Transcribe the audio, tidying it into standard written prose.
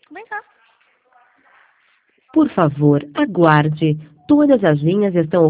Vem cá. Por favor, aguarde. Todas as linhas estão